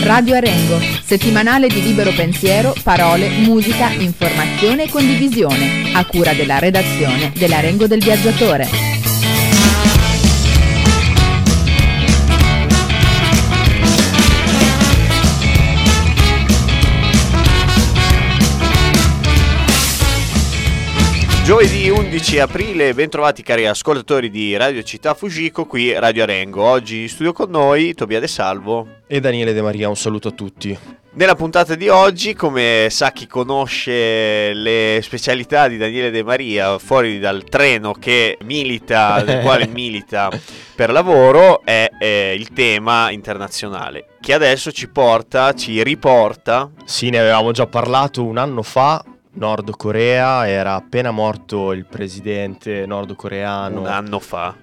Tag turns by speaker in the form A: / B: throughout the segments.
A: Radio Arengo, settimanale di libero pensiero, parole, musica, informazione e condivisione, a cura della redazione dell'Arengo del Viaggiatore.
B: Giovedì 11 aprile, bentrovati cari ascoltatori di Radio Città Fujiko, qui Radio Arengo. Oggi in studio con noi Tobia De Salvo
C: e Daniele De Maria, un saluto a tutti.
B: Nella puntata di oggi, come sa chi conosce le specialità di Daniele De Maria, fuori dal treno che milita, del quale milita per lavoro, è il tema internazionale, che adesso ci riporta. Sì,
C: ne avevamo già parlato un anno fa. Nord Corea, era appena morto il presidente nordcoreano.
B: Un anno fa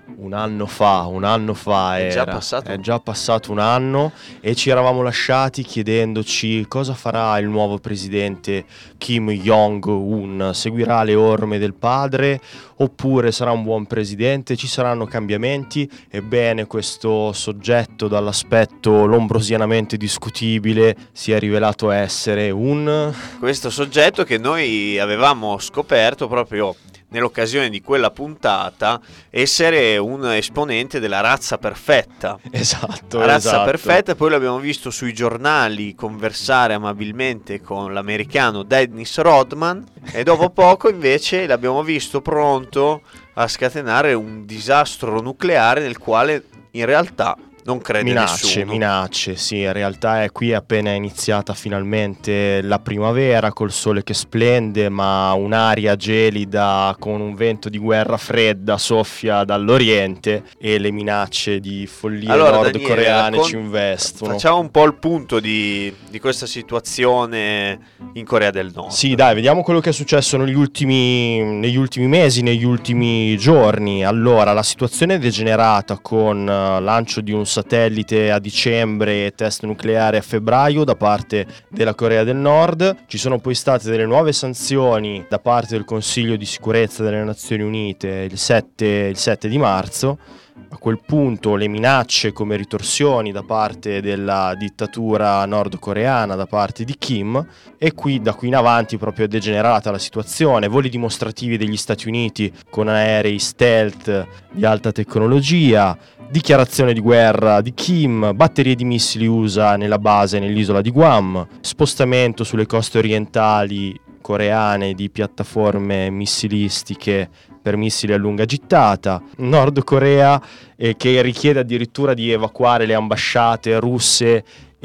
C: è già passato un anno, e ci eravamo lasciati chiedendoci cosa farà il nuovo presidente Kim Jong-un. Seguirà le orme del padre oppure sarà un buon presidente? Ci saranno cambiamenti? Ebbene, questo soggetto dall'aspetto lombrosianamente discutibile si è rivelato essere
B: questo soggetto che noi avevamo scoperto proprio nell'occasione di quella puntata essere un esponente della razza perfetta.
C: Esatto.
B: Perfetta. Poi l'abbiamo visto sui giornali conversare amabilmente con l'americano Dennis Rodman, e dopo poco invece l'abbiamo visto pronto a scatenare un disastro nucleare nel quale in realtà non crede nessuno.
C: Minacce, sì, in realtà è appena iniziata finalmente la primavera col sole che splende, ma un'aria gelida con un vento di guerra fredda soffia dall'oriente e le minacce di follia nordcoreane ci investono.
B: Facciamo un po' il punto di questa situazione in Corea del Nord.
C: Sì, dai, vediamo quello che è successo negli ultimi mesi, negli ultimi giorni. Allora, la situazione è degenerata con lancio di un satellite a dicembre e test nucleare a febbraio da parte della Corea del Nord. Ci sono poi state delle nuove sanzioni da parte del Consiglio di sicurezza delle Nazioni Unite il 7 di marzo. A quel punto le minacce come ritorsioni da parte della dittatura nordcoreana, da parte di Kim, e da qui in avanti proprio è degenerata la situazione. Voli dimostrativi degli Stati Uniti con aerei stealth di alta tecnologia, dichiarazione di guerra di Kim, batterie di missili USA nella base nell'isola di Guam, spostamento sulle coste orientali coreane di piattaforme missilistiche per missili a lunga gittata. Nord Corea che richiede addirittura di evacuare le ambasciate russe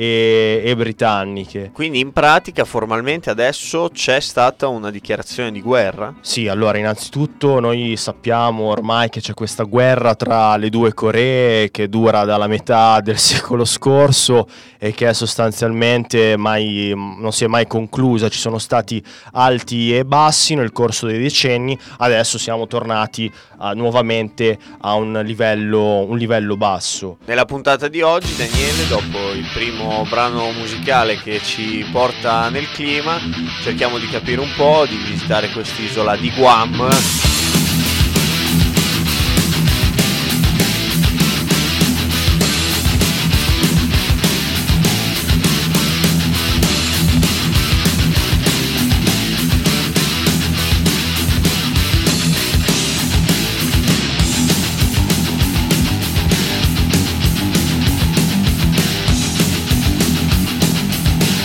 C: e britanniche.
B: Quindi in pratica formalmente adesso c'è stata una dichiarazione di guerra?
C: Sì, allora innanzitutto noi sappiamo ormai che c'è questa guerra tra le due Coree che dura dalla metà del secolo scorso e che è sostanzialmente non si è mai conclusa. Ci sono stati alti e bassi nel corso dei decenni, adesso siamo tornati nuovamente a un livello basso.
B: Nella puntata di oggi, Daniele, dopo il primo brano musicale che ci porta nel clima, cerchiamo di capire un po', di visitare quest'isola di Guam.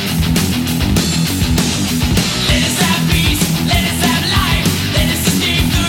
D: Let us have peace, let us have life, let us escape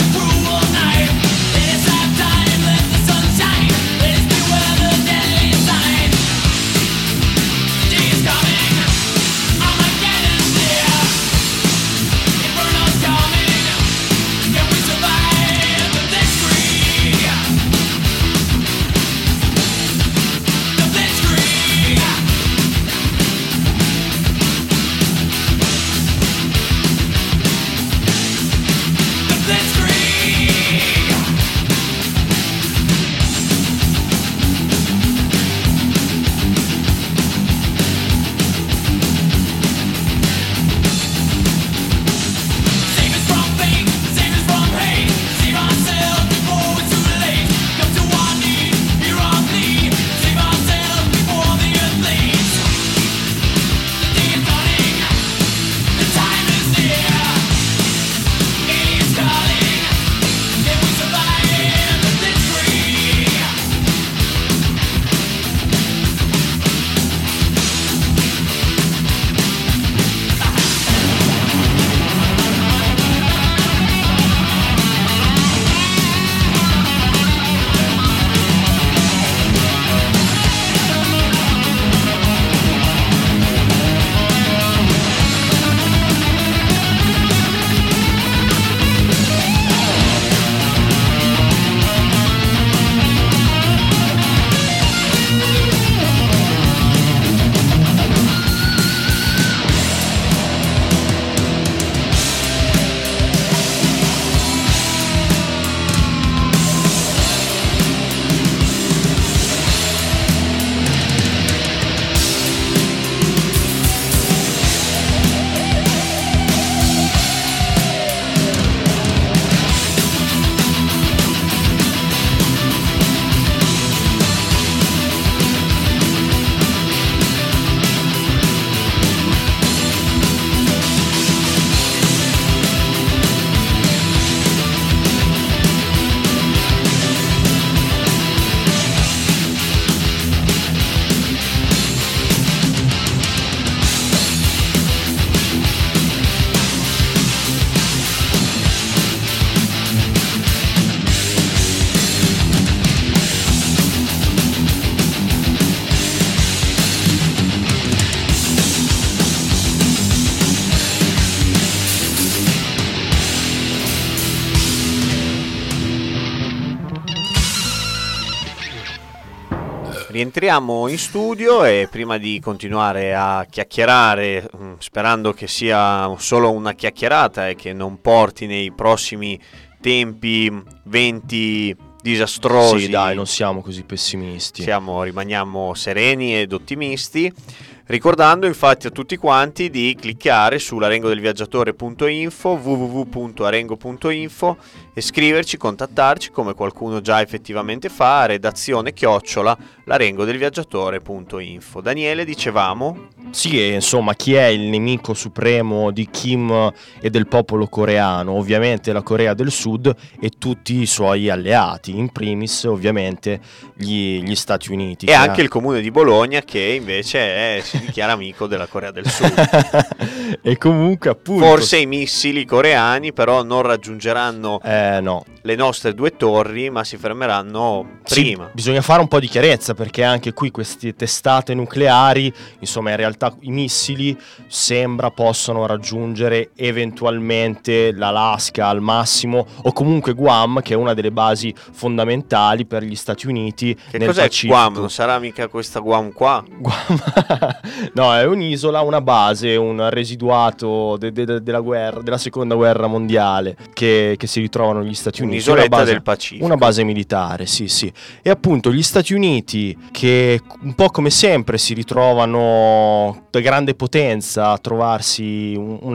B: Rientriamo in studio e prima di continuare a chiacchierare, sperando che sia solo una chiacchierata e che non porti nei prossimi tempi venti disastrosi.
C: Sì, dai, non siamo così pessimisti.
B: Rimaniamo sereni ed ottimisti. Ricordando infatti a tutti quanti di cliccare su larengodelviaggiatore.info, www.arengo.info, e scriverci, contattarci come qualcuno già effettivamente fa a redazione@larengodelviaggiatore.info. Daniele, dicevamo?
C: Sì, e insomma, chi è il nemico supremo di Kim e del popolo coreano? Ovviamente la Corea del Sud e tutti i suoi alleati, in primis ovviamente gli Stati Uniti.
B: E anche il comune di Bologna, che invece si dichiara amico della Corea del Sud.
C: E comunque appunto
B: forse i missili coreani però non raggiungeranno le nostre due torri, ma si fermeranno prima.
C: Sì, bisogna fare un po' di chiarezza, perché anche qui queste testate nucleari, insomma in realtà i missili sembra possano raggiungere eventualmente l'Alaska al massimo, o comunque Guam, che è una delle basi fondamentali per gli Stati Uniti nel
B: cos'è
C: Pacifico.
B: Guam? Non sarà mica questa Guam qua?
C: No, è un'isola, una base, un residuato della guerra, della seconda guerra mondiale che si ritrovano negli Stati Uniti.
B: Un'isoletta del Pacifico.
C: Una base militare, sì. E appunto gli Stati Uniti, che un po' come sempre si ritrovano da grande potenza a trovarsi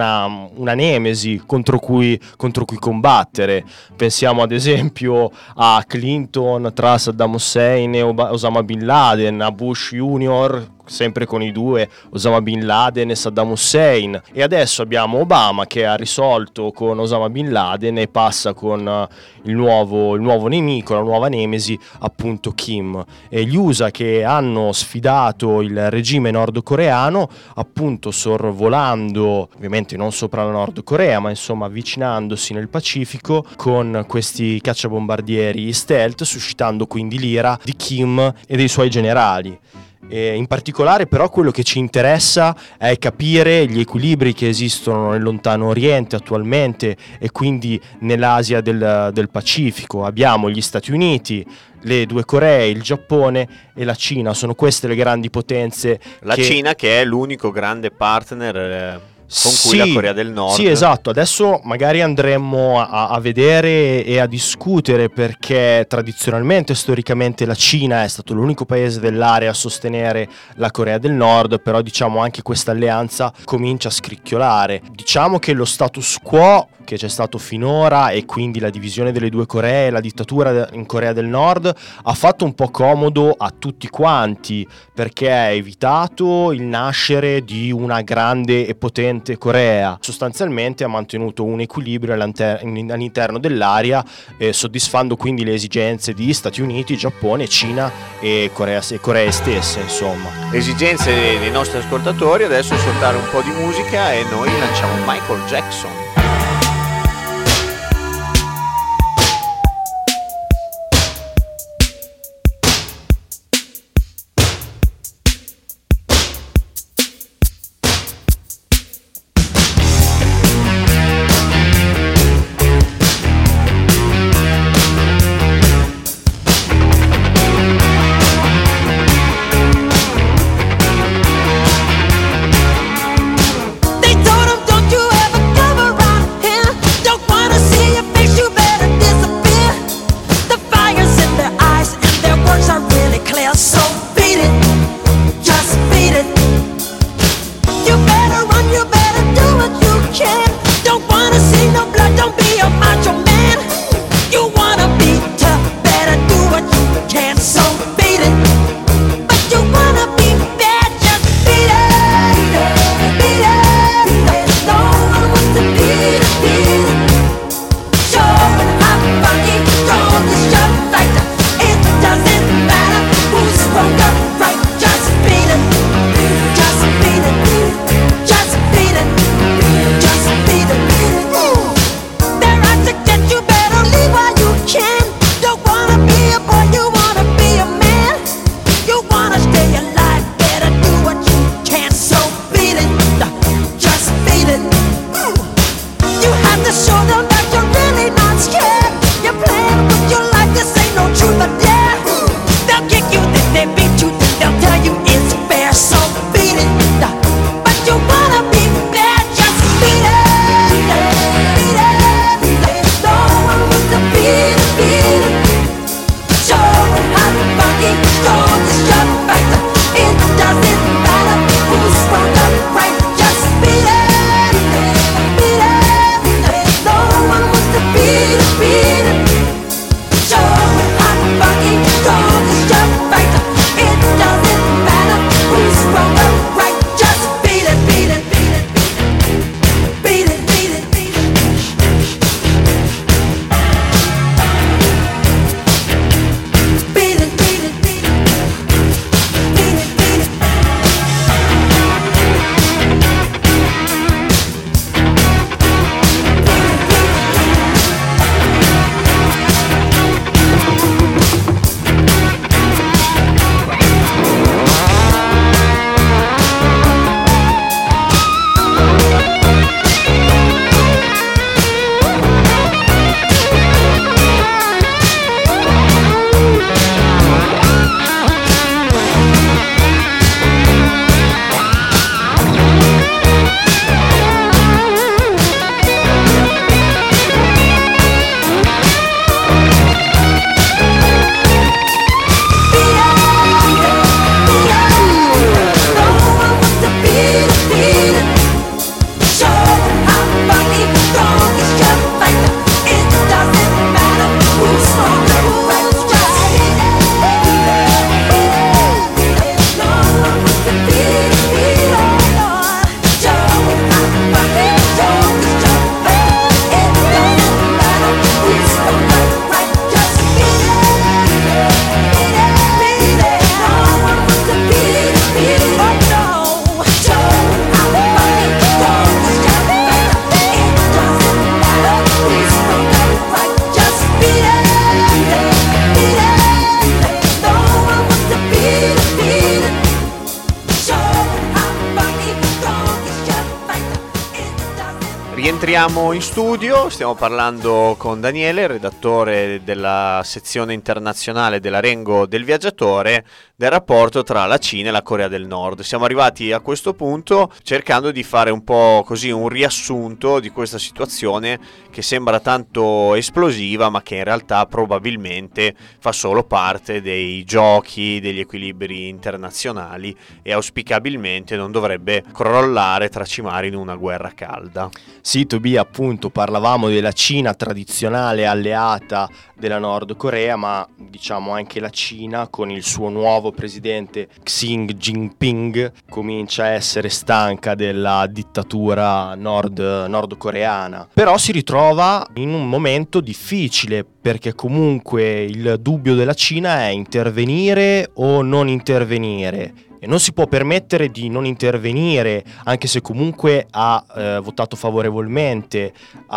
C: una nemesi contro cui combattere. Pensiamo ad esempio a Clinton tra Saddam Hussein e Osama Bin Laden, a Bush Junior sempre con i due, Osama Bin Laden e Saddam Hussein, e adesso abbiamo Obama che ha risolto con Osama Bin Laden e passa con il nuovo nemico, la nuova nemesi, appunto Kim. E gli USA che hanno sfidato il regime nordcoreano, appunto sorvolando, ovviamente non sopra la Nord Corea, ma insomma avvicinandosi nel Pacifico con questi cacciabombardieri stealth, suscitando quindi l'ira di Kim e dei suoi generali. E in particolare però quello che ci interessa è capire gli equilibri che esistono nel lontano oriente attualmente e quindi nell'Asia del Pacifico. Abbiamo gli Stati Uniti, le due Coree, il Giappone e la Cina. Sono queste le grandi potenze.
B: Cina che è l'unico grande partner con cui la Corea del Nord.
C: Sì, esatto. Adesso magari andremo a vedere e a discutere, perché tradizionalmente, storicamente, la Cina è stato l'unico paese dell'area a sostenere la Corea del Nord, però diciamo anche questa alleanza comincia a scricchiolare. Diciamo che lo status quo che c'è stato finora, e quindi la divisione delle due Coree, la dittatura in Corea del Nord, ha fatto un po' comodo a tutti quanti, perché ha evitato il nascere di una grande e potente Corea. Sostanzialmente ha mantenuto un equilibrio all'interno dell'area, soddisfando quindi le esigenze di Stati Uniti, Giappone, Cina e Corea stesse, insomma.
B: Esigenze dei nostri ascoltatori. Adesso ascoltare un po' di musica e noi lanciamo Michael Jackson.
D: They told him, don't you ever come around
B: Rientriamo in studio, stiamo parlando con Daniele, redattore della sezione internazionale della Rengo del Viaggiatore, del rapporto tra la Cina e la Corea del Nord. Siamo arrivati a questo punto cercando di fare un po' così un riassunto di questa situazione che sembra tanto esplosiva, ma che in realtà probabilmente fa solo parte dei giochi, degli equilibri internazionali e auspicabilmente non dovrebbe crollare, tracimare in una guerra calda.
C: Sì, Tobia, appunto parlavamo della Cina tradizionale alleata della Nord Corea, ma diciamo anche la Cina con il suo nuovo presidente Xi Jinping comincia a essere stanca della dittatura nordcoreana. Però si ritrova in un momento difficile, perché comunque il dubbio della Cina è intervenire o non intervenire. E non si può permettere di non intervenire, anche se comunque ha votato favorevolmente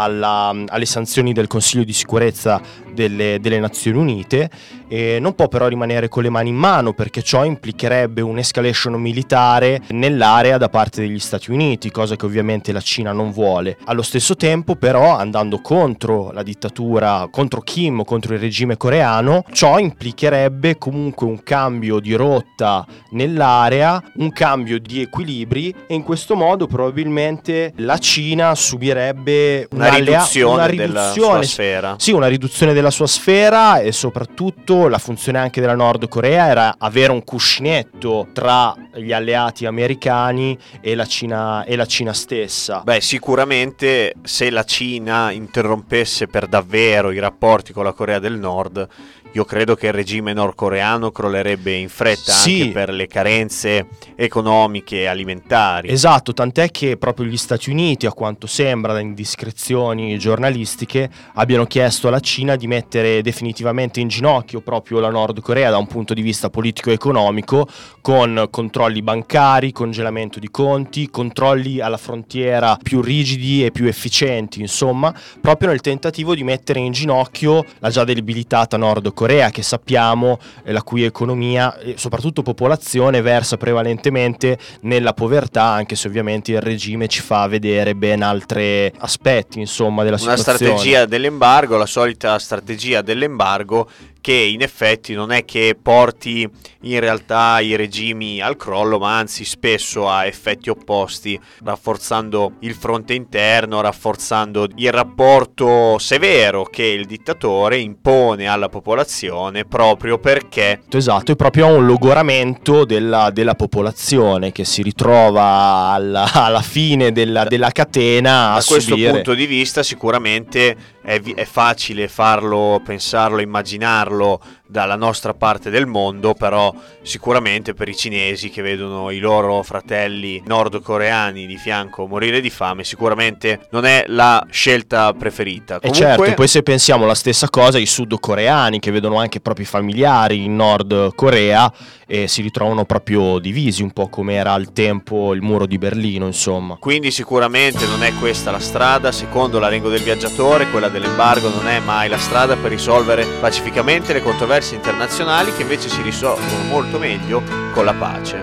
C: alle sanzioni del Consiglio di sicurezza delle Nazioni Unite, e non può però rimanere con le mani in mano, perché ciò implicherebbe un'escalation militare nell'area da parte degli Stati Uniti, cosa che ovviamente la Cina non vuole. Allo stesso tempo però, andando contro la dittatura, contro Kim, contro il regime coreano, ciò implicherebbe comunque un cambio di rotta nell'area, un cambio di equilibri, e in questo modo probabilmente la Cina subirebbe
B: una riduzione della sua sfera.
C: Sì, una riduzione della sua sfera, e soprattutto la funzione anche della Nord Corea era avere un cuscinetto tra gli alleati americani e la Cina stessa.
B: Beh, sicuramente se la Cina interrompesse per davvero i rapporti con la Corea del Nord, io credo che il regime nordcoreano crollerebbe in fretta,
C: sì,
B: anche per le carenze economiche e alimentari.
C: Esatto, tant'è che proprio gli Stati Uniti, a quanto sembra da indiscrezioni giornalistiche, abbiano chiesto alla Cina di mettere definitivamente in ginocchio proprio la Nord Corea da un punto di vista politico-economico, con controlli bancari, congelamento di conti, controlli alla frontiera più rigidi e più efficienti, insomma, proprio nel tentativo di mettere in ginocchio la già debilitata Nord Corea, che sappiamo la cui economia e soprattutto popolazione versa prevalentemente nella povertà, anche se ovviamente il regime ci fa vedere ben altri aspetti, insomma, della situazione.
B: Una strategia dell'embargo, la solita strategia dell'embargo, che in effetti non è che porti in realtà i regimi al crollo, ma anzi spesso a effetti opposti, rafforzando il fronte interno, rafforzando il rapporto severo che il dittatore impone alla popolazione, proprio perché...
C: Esatto, è proprio un logoramento della popolazione che si ritrova alla fine della catena a subire.
B: Da questo punto di vista sicuramente è facile farlo, pensarlo, immaginarlo dalla nostra parte del mondo, però sicuramente per i cinesi che vedono i loro fratelli nordcoreani di fianco morire di fame, sicuramente non è la scelta preferita.
C: E certo, poi se pensiamo la stessa cosa ai sudcoreani, che vedono anche i propri familiari in Nord Corea e si ritrovano proprio divisi, un po' come era al tempo il muro di Berlino, insomma.
B: Quindi sicuramente non è questa la strada. Secondo la Rengo del Viaggiatore, quella dell'embargo non è mai la strada per risolvere pacificamente le controversie internazionali, che invece si risolvono molto meglio con la pace.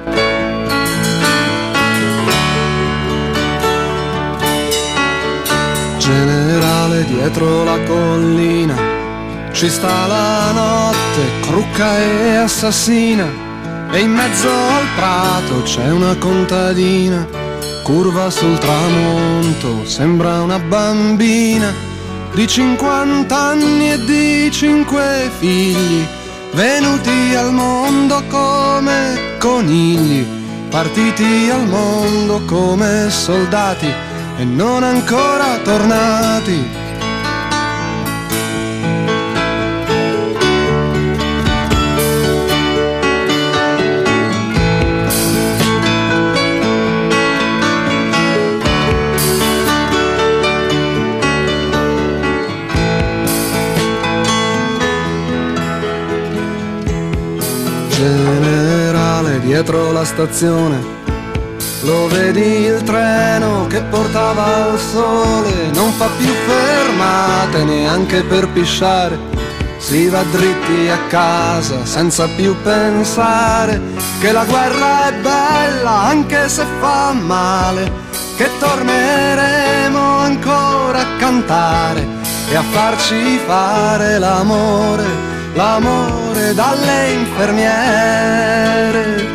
D: Generale, dietro la collina ci sta la notte, crucca e assassina, e in mezzo al prato c'è una contadina, curva sul tramonto, sembra una bambina di 50 anni e di 5 figli, venuti al mondo come conigli, partiti al mondo come soldati e non ancora tornati. Generale, dietro la stazione lo vedi il treno che portava al sole, non fa più fermate neanche per pisciare, si va dritti a casa senza più pensare che la guerra è bella anche se fa male, che torneremo ancora a cantare e a farci fare l'amore, l'amore dalle infermiere.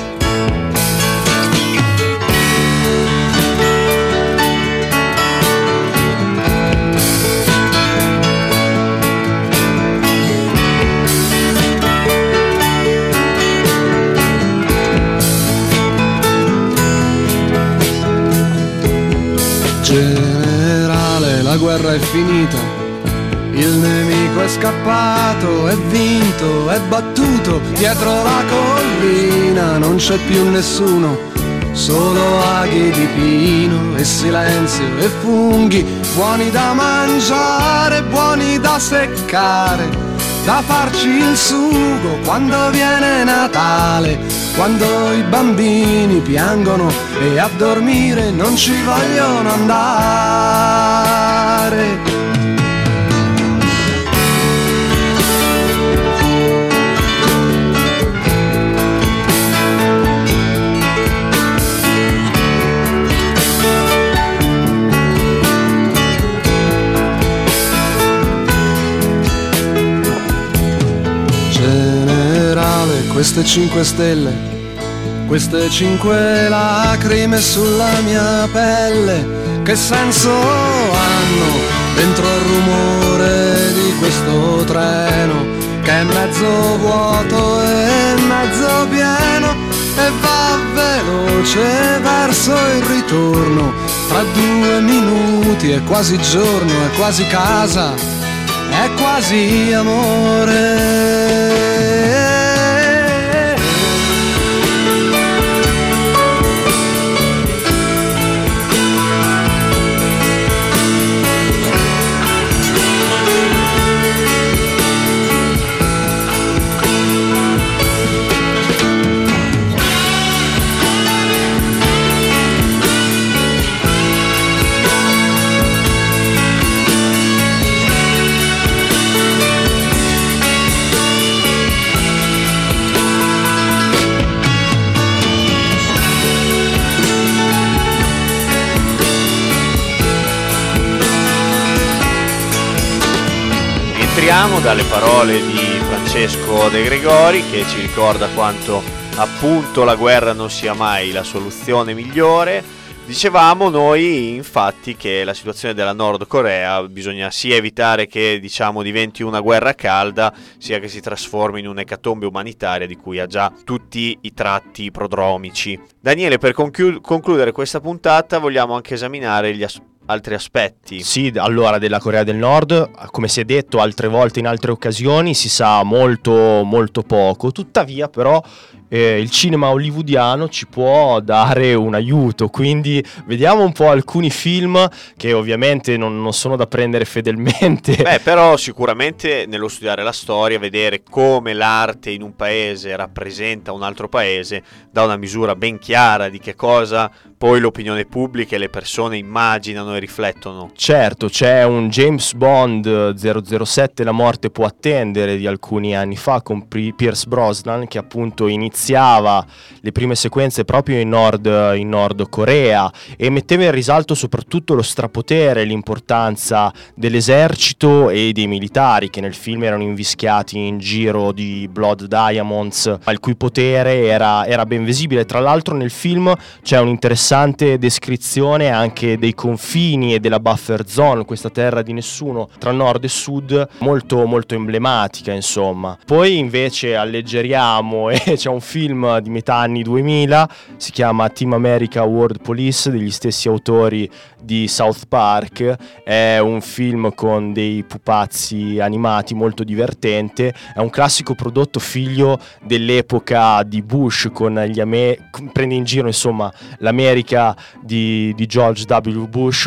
D: Generale, la guerra è finita, il nemico è scappato, è vinto, è battuto, dietro la collina non c'è più nessuno, solo aghi di pino e silenzio e funghi, buoni da mangiare, buoni da seccare, da farci il sugo quando viene Natale, quando i bambini piangono e a dormire non ci vogliono andare. Generale, queste 5 stelle, queste 5 lacrime sulla mia pelle, che senso hanno dentro il rumore di questo treno che è mezzo vuoto e mezzo pieno e va veloce verso il ritorno, tra 2 minuti è quasi giorno, è quasi casa, è quasi amore.
B: Entriamo dalle parole di Francesco De Gregori, che ci ricorda quanto appunto la guerra non sia mai la soluzione migliore. Dicevamo noi infatti che la situazione della Nord Corea bisogna sia evitare che diventi una guerra calda, sia che si trasformi in un'ecatombe umanitaria di cui ha già tutti i tratti prodromici. Daniele, per concludere questa puntata vogliamo anche esaminare gli altri aspetti.
C: Sì, allora della Corea del Nord, come si è detto altre volte in altre occasioni, si sa molto molto poco, tuttavia però il cinema hollywoodiano ci può dare un aiuto, quindi vediamo un po' alcuni film che ovviamente non sono da prendere fedelmente.
B: Però sicuramente nello studiare la storia, vedere come l'arte in un paese rappresenta un altro paese dà una misura ben chiara di che cosa poi l'opinione pubblica e le persone immaginano e riflettono.
C: Certo, c'è un James Bond 007 La morte può attendere di alcuni anni fa con Pierce Brosnan, che appunto iniziava le prime sequenze proprio in Nord Corea e metteva in risalto soprattutto lo strapotere, l'importanza dell'esercito e dei militari che nel film erano invischiati in giro di Blood Diamonds, il cui potere era ben visibile. Tra l'altro nel film c'è un'interessante descrizione anche dei confini e della buffer zone, questa terra di nessuno tra nord e sud, molto molto emblematica insomma. Poi invece alleggeriamo e c'è un film di metà anni 2000, si chiama Team America World Police, degli stessi autori di South Park. È un film con dei pupazzi animati molto divertente, è un classico prodotto figlio dell'epoca di Bush, con prende in giro insomma l'America di George W. Bush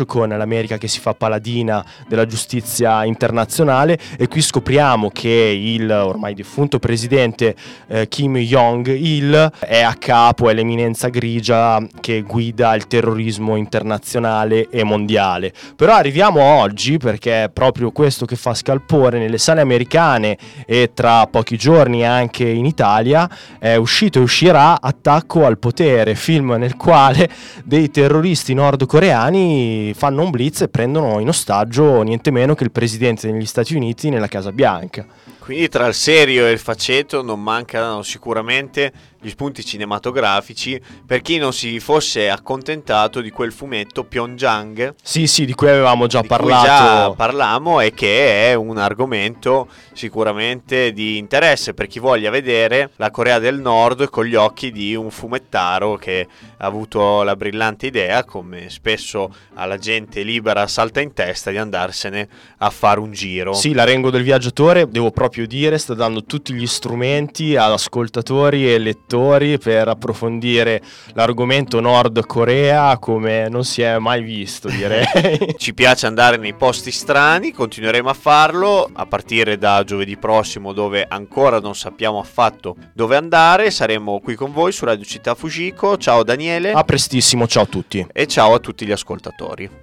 C: con l'America che si fa paladina della giustizia internazionale, e qui scopriamo che il ormai defunto presidente Kim Jong-il è a capo, è l'eminenza grigia che guida il terrorismo internazionale e mondiale. Però arriviamo oggi, perché è proprio questo che fa scalpore nelle sale americane e tra pochi giorni anche in Italia. È uscito e uscirà Attacco al potere, film nel quale dei terroristi nordcoreani fanno un blitz e prendono in ostaggio niente meno che il presidente degli Stati Uniti nella Casa Bianca.
B: Quindi tra il serio e il faceto non mancano sicuramente gli spunti cinematografici per chi non si fosse accontentato di quel fumetto Pyongyang.
C: Sì, di cui avevamo già parlato.
B: Cui già parlammo, e che è un argomento sicuramente di interesse per chi voglia vedere la Corea del Nord con gli occhi di un fumettaro che ha avuto la brillante idea, come spesso alla gente libera salta in testa, di andarsene a fare un giro.
C: Sì, l'Arengo del Viaggiatore, devo proprio dire, sta dando tutti gli strumenti ad ascoltatori e lettori per approfondire l'argomento Nord Corea come non si è mai visto, direi.
B: Ci piace andare nei posti strani, continueremo a farlo a partire da giovedì prossimo, dove ancora non sappiamo affatto dove andare. Saremo qui con voi su Radio Città Fujiko. Ciao Daniele.
C: A prestissimo, ciao a tutti.
B: E ciao a tutti gli ascoltatori.